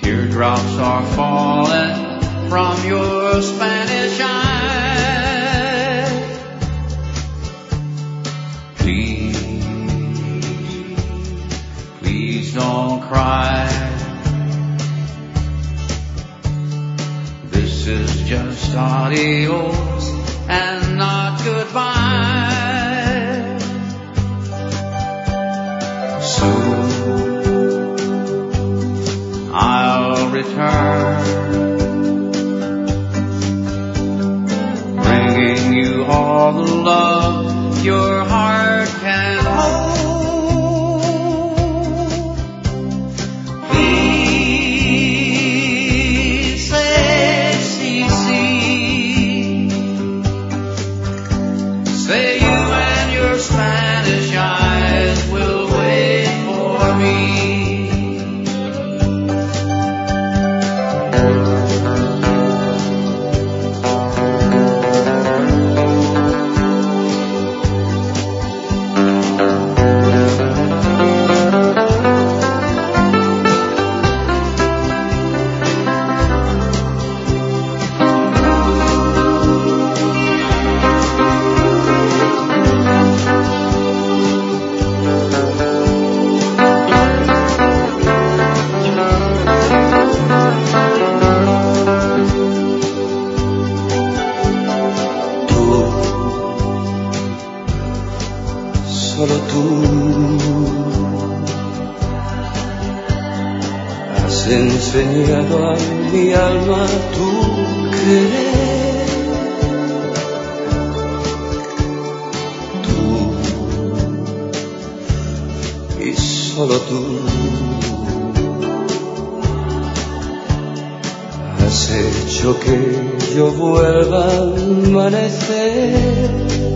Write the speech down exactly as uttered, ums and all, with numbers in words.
Teardrops are falling from your Spanish eyes. Please, please don't cry. This is just adios and not goodbye. Soon I'll return, bringing you all the love your heart can hold. Please say, see, see. Say you and your Spanish eyes will wait for me. Solo tú has enseñado a mi alma tu querer. Tú y solo tú has hecho que yo vuelva a amanecer.